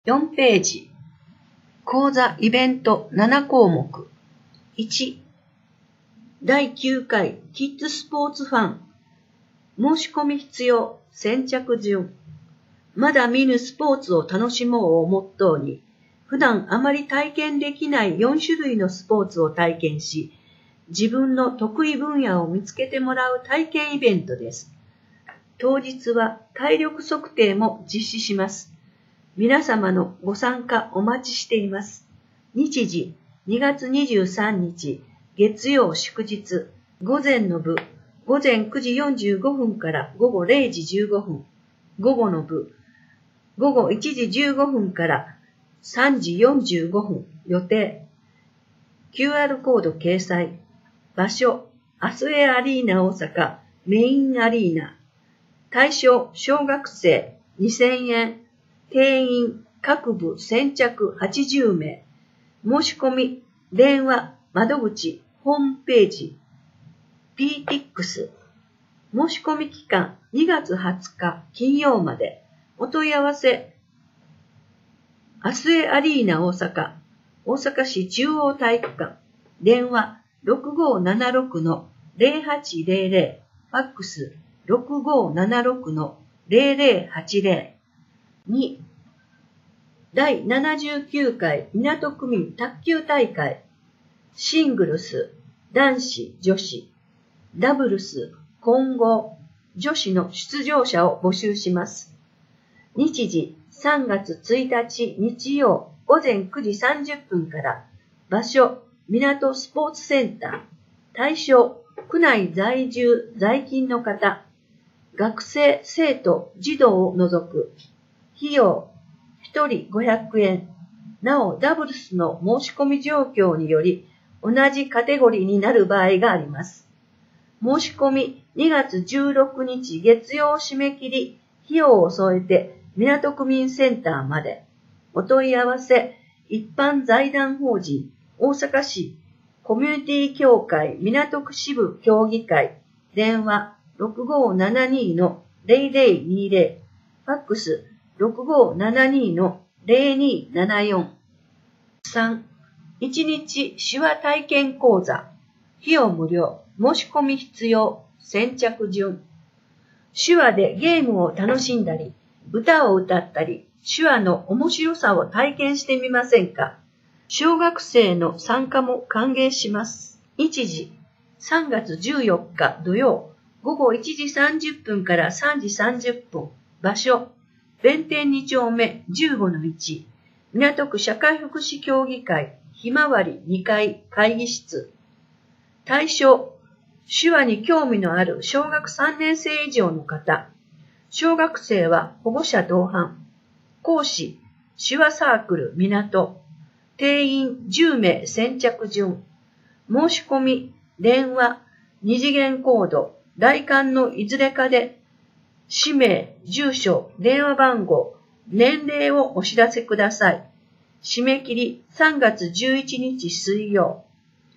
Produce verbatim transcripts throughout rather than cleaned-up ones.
よんページ。講座イベントなな項目。いち、だいきゅうかいキッズスポーツファン。申し込み必要、先着順。まだ見ぬスポーツを楽しもうをモットーに、普段あまり体験できないよん種類のスポーツを体験し、自分の得意分野を見つけてもらう体験イベントです。当日は体力測定も実施します。皆様のご参加お待ちしています。日時にがつにじゅうさんにち月曜祝日、午前の部、午前くじよんじゅうごふんから午後れいじじゅうごふん、午後の部、午後いちじじゅうごふんからさんじよんじゅうごふん予定。キューアール コード掲載。場所、アスエアリーナ大阪メインアリーナ。対象、小学生にせんえん。定員、各部先着はちじゅうめい。申し込み、電話、窓口、ホームページ。ピーティックス。申し込み期間にがつはつか金曜まで。お問い合わせ、アスエアリーナ大阪、大阪市中央体育館。電話、ろくごーななろくのぜろはちぜろぜろ。ファックス、ろくごーななろくのぜろぜろはちぜろ。に、だいななじゅうきゅうかい港区民卓球大会。シングルス、男子、女子、ダブルス、混合、女子の出場者を募集します。日時さんがつついたち日曜午前くじさんじゅっぷんから。場所、港スポーツセンター。対象、区内在住在勤の方。学生、生徒、児童を除く。費用、ひとりごひゃくえん。なお、ダブルスの申し込み状況により、同じカテゴリーになる場合があります。申し込みにがつじゅうろくにち月曜締め切り、費用を添えて港区民センターまで。お問い合わせ、一般財団法人、大阪市コミュニティ協会港区支部協議会。電話、ろくごーななにのぜろぜろにぜろ。ファックス、ろくごーななにのぜろにーななよん。さん、いちにち手話体験講座。費用無料。申し込み必要。先着順。手話でゲームを楽しんだり、歌を歌ったり、手話の面白さを体験してみませんか？小学生の参加も歓迎します。日時、さんがつじゅうよっか土曜、午後いちじさんじゅっぷんからさんじさんじゅっぷん。場所、弁天にちょうめじゅうごのいち。港区社会福祉協議会ひまわりにかい会議室。対象、手話に興味のある小学さんねんせい以上の方。小学生は保護者同伴。講師、手話サークル港。定員じゅうめい先着順。申し込み、電話、二次元コード、来館のいずれかで、氏名、住所、電話番号、年齢をお知らせください。締め切りさんがつじゅういちにち水曜。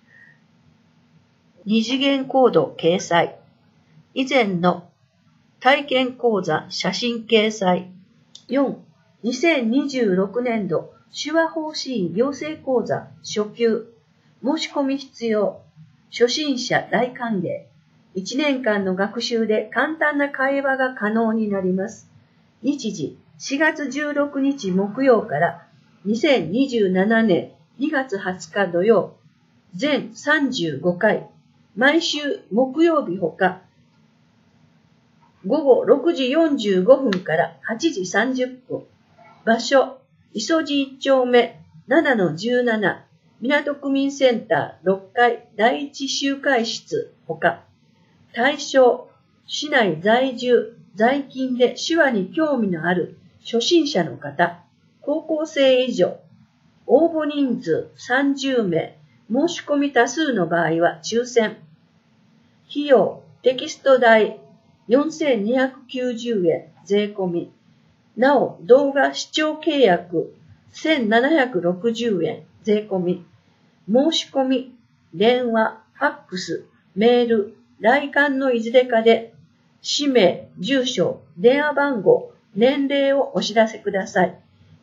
二次元コード掲載。以前の体験講座写真掲載。よん、にせんにじゅうろくねんど手話法師員養成講座初級。申し込み必要。初心者大歓迎。いちねんかんの学習で簡単な会話が可能になります。日時、しがつじゅうろくにち木曜からにせんにじゅうななねんにがつはつか土曜。全さんじゅうごかい。毎週木曜日ほか。午後ろくじよんじゅうごふんからはちじさんじゅっぷん。場所、磯路いっちょうめななのじゅうなな。港区民センターろっかいだいいち集会室ほか。対象、市内在住、在勤で手話に興味のある初心者の方、高校生以上、応募人数さんじゅうめい、申し込み多数の場合は抽選。費用、テキスト代よんせんにひゃくきゅうじゅうえん税込み。なお、動画視聴契約せんななひゃくろくじゅうえん税込み。申し込み、電話、ファックス、メール、来館のいずれかで、氏名、住所、電話番号、年齢をお知らせください。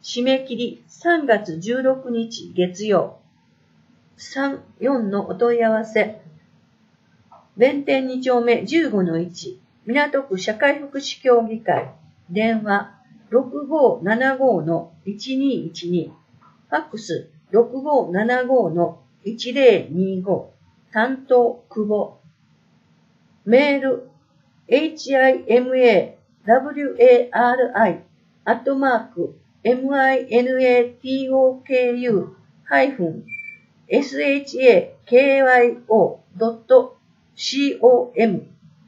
締め切りさんがつじゅうろくにち月曜。さん、よんのお問い合わせ。弁天に丁目 じゅうごのいち、港区社会福祉協議会。電話 ろくごーななごーのいちにーいちに、ファックス ろくごーななごーのいちぜろにご、担当久保。メール エイチアイエムエーダブリューエーアールアイ アットマーク エムアイエヌエーティーオーケーユー ハイフン エスエイチエーケーワイオー ドット コム。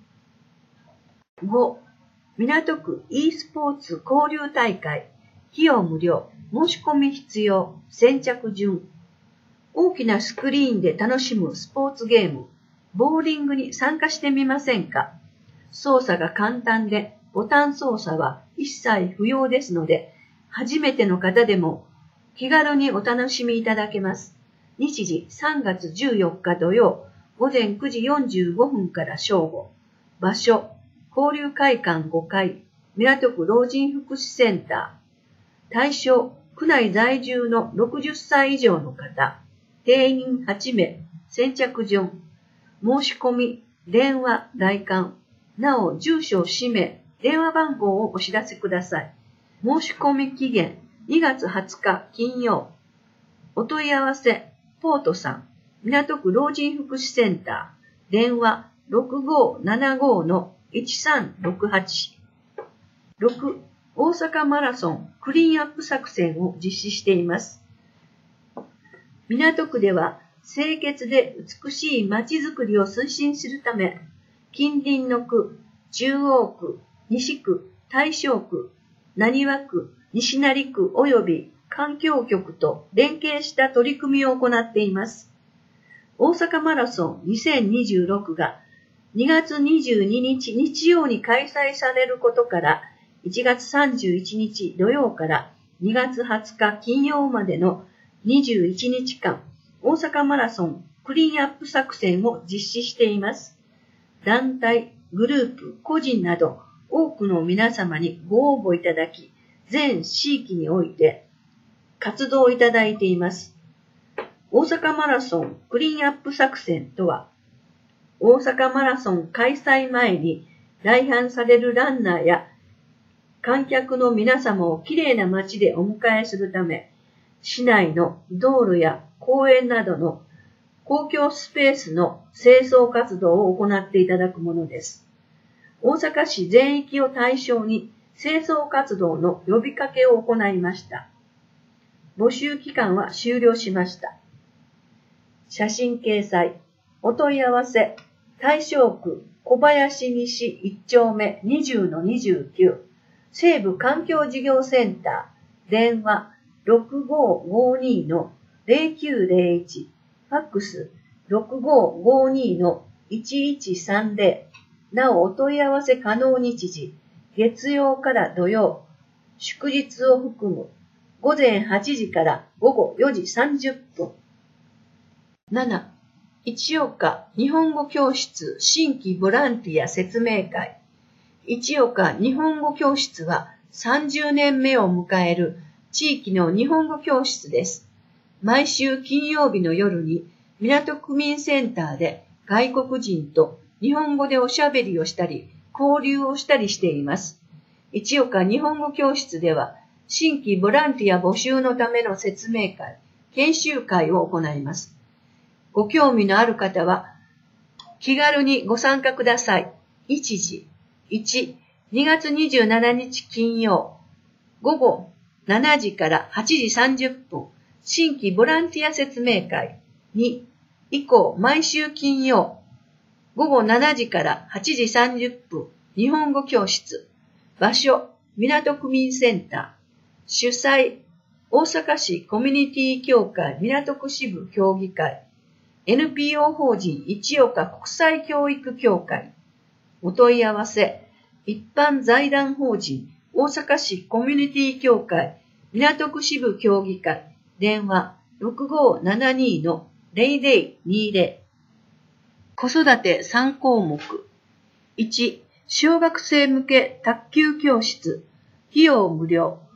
ご、港区 e スポーツ交流大会。費用無料。申し込み必要。先着順。大きなスクリーンで楽しむスポーツゲーム。ボーリングに参加してみませんか？操作が簡単で、ボタン操作は一切不要ですので、初めての方でも気軽にお楽しみいただけます。日時さんがつじゅうよっか土曜、午前くじよんじゅうごふんから正午。場所、交流会館ごかい、港区老人福祉センター。対象、区内在住のろくじゅっさい以上の方。定員はちめい、先着順。申し込み、電話、来館。なお、住所、氏名、電話番号をお知らせください。申し込み期限、にがつはつか金曜。お問い合わせ、ポートさん、港区老人福祉センター。電話、ろくごーななごーのいちさんろくはち。ろく、大阪マラソンクリーンアップ作戦を実施しています。港区では、清潔で美しい街づくりを推進するため、近隣の区、中央区、西区、大正区、浪速区、西成区及び環境局と連携した取り組みを行っています。大阪マラソンにせんにじゅうろくがにがつにじゅうににち日曜に開催されることから、いちがつさんじゅういちにち土曜からにがつはつか金曜までのにじゅういちにちかん、大阪マラソンクリーンアップ作戦を実施しています。団体、グループ、個人など多くの皆様にご応募いただき、全地域において活動いただいています。大阪マラソンクリーンアップ作戦とは、大阪マラソン開催前に来阪されるランナーや観客の皆様をきれいな街でお迎えするため、市内の道路や公園などの公共スペースの清掃活動を行っていただくものです。大阪市全域を対象に清掃活動の呼びかけを行いました。募集期間は終了しました。写真掲載、お問い合わせ、大正区小林西いち丁目 にじゅうのにじゅうきゅう、西部環境事業センター、電話 ろくごーごーにーのぜろきゅうぜろいち、ファックス ろくごーごーにーのいちいちさんぜろ、なおお問い合わせ可能日時、月曜から土曜、祝日を含む午前はちじから午後よじさんじゅっぷん。なな、一岡日本語教室新規ボランティア説明会。一岡日本語教室はさんじゅうねんめを迎える地域の日本語教室です。毎週金曜日の夜に港区民センターで外国人と日本語でおしゃべりをしたり交流をしたりしています。一岡日本語教室では新規ボランティア募集のための説明会、研修会を行います。ご興味のある方は気軽にご参加ください。日時いち、にがつにじゅうしちにち金曜、午後しちじからはちじさんじゅっぷん、新規ボランティア説明会。に、以降毎週金曜、午後しちじからはちじさんじゅっぷん、日本語教室。場所、港区民センター。主催、大阪市コミュニティ協会港区支部協議会。エヌピーオー 法人一岡国際教育協会。お問い合わせ、一般財団法人大阪市コミュニティ協会港区支部協議会。電話 ろくごーななにーのぜろぜろにぜろ。子育てさんこうもく。いち、小学生向け卓球教室。費用無料。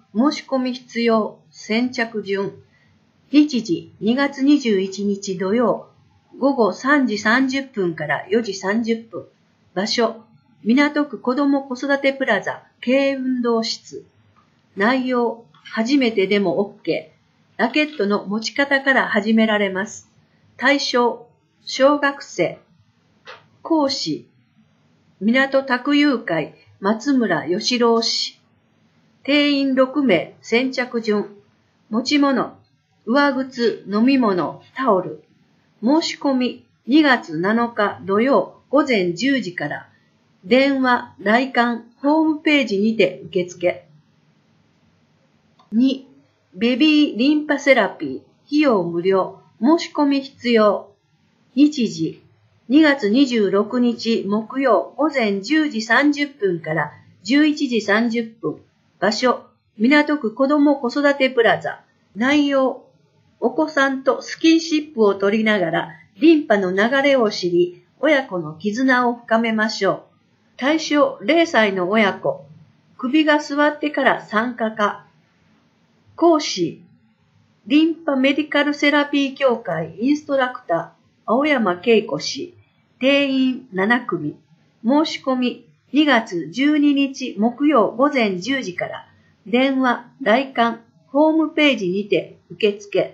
申し込み必要。先着順。日時にがつにじゅういちにち土曜、ごごさんじさんじゅっぷんからよじさんじゅっぷん。場所、港区子ども子育てプラザ軽運動室。内容、初めてでも OK。ラケットの持ち方から始められます。対象、小学生。講師、港卓友会松村義郎氏。定員ろくめい、先着順。持ち物、上靴、飲み物、タオル。申し込み、にがつなのか土曜午前じゅうじから。電話、来館、ホームページにて受付。に、ベビーリンパセラピー、費用無料、申し込み必要。日時、にがつにじゅうろくにち木曜午前じゅうじさんじゅっぷんからじゅういちじさんじゅっぷん。場所、港区子ども子育てプラザ。内容、お子さんとスキンシップを取りながらリンパの流れを知り、親子の絆を深めましょう。対象れいさいの親子。首が座ってから参加か。講師、リンパメディカルセラピー協会インストラクター、青山恵子氏。定員ななくみ。申し込み、にがつじゅうににち木曜午前じゅうじから。電話、来館、ホームページにて受付。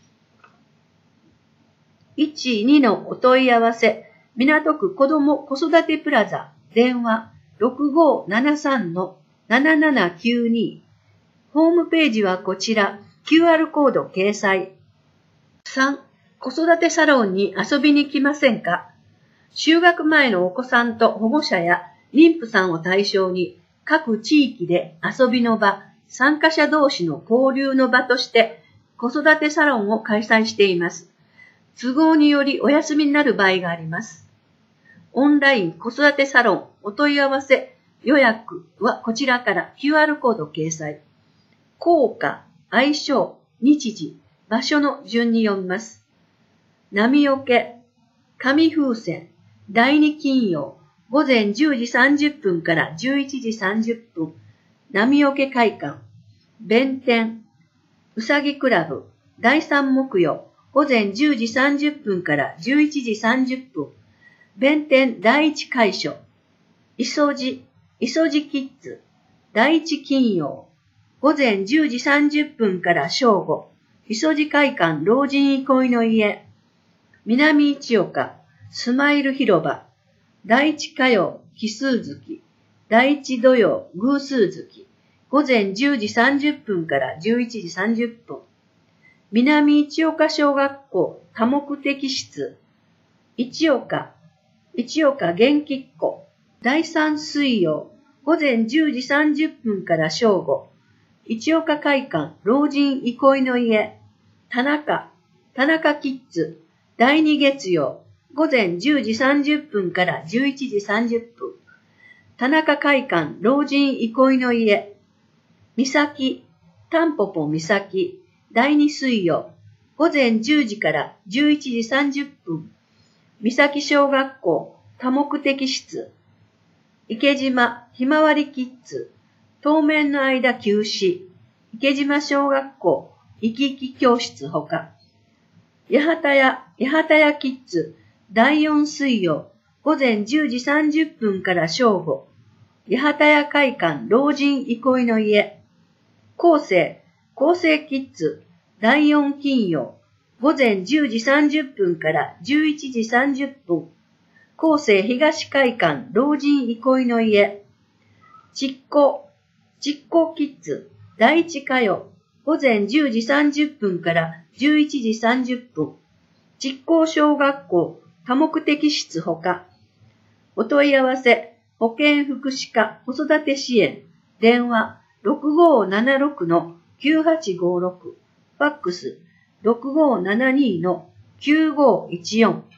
いち、にのお問い合わせ、港区子ども子育てプラザ、電話 ろくごーななさんのななななきゅうに。ホームページはこちら、キューアール コード掲載。さん、子育てサロンに遊びに来ませんか？就学前のお子さんと保護者や妊婦さんを対象に、各地域で遊びの場、参加者同士の交流の場として子育てサロンを開催しています。都合によりお休みになる場合があります。オンライン子育てサロンお問い合わせ予約はこちらから キューアール コード掲載。効果、相性、日時、場所の順に読みます。波よけ、紙風船、だいに金曜、午前じゅうじさんじゅっぷんからじゅういちじさんじゅっぷん、波よけ会館、弁天、うさぎクラブ、だいさん木曜、午前じゅうじさんじゅっぷんからじゅういちじさんじゅっぷん、弁天だいいち会所、いそじ、いそじキッズ、だいいち金曜、午前じゅうじさんじゅっぷんから正午、いそじ会館老人憩いの家、南市岡、スマイル広場、だいいち火曜、奇数月、だいいち土曜、偶数月、午前じゅうじさんじゅっぷんからじゅういちじさんじゅっぷん、南市岡小学校多目的室、市岡、市岡元気っ子、だいさん水曜、午前じゅうじさんじゅっぷんから正午、市岡会館老人憩いの家、田中、田中キッズ、だいに月曜、午前じゅうじさんじゅっぷんからじゅういちじさんじゅっぷん、田中会館老人憩いの家、三崎、たんぽぽ三崎、だいに水曜、午前じゅうじからじゅういちじさんじゅっぷん、三崎小学校多目的室、池島ひまわりキッズ、当面の間休止、池島小学校生き生き教室ほか、八幡屋、八幡屋キッズ、だいよん水曜、午前じゅうじさんじゅっぷんから正午、八幡屋会館老人憩いの家、厚生、厚生キッズ、だいよん金曜、午前じゅうじさんじゅっぷんからじゅういちじさんじゅっぷん、厚生東会館老人憩いの家、ちっこ、ちっこキッズ、だいいち火曜、午前じゅうじさんじゅっぷんからじゅういちじさんじゅっぷん、実行小学校多目的室ほか、お問い合わせ、保健福祉課子育て支援、電話 ろくごーななろくのきゅうはちごろく、ファックス ろくごーななにのきゅうごーいちよん。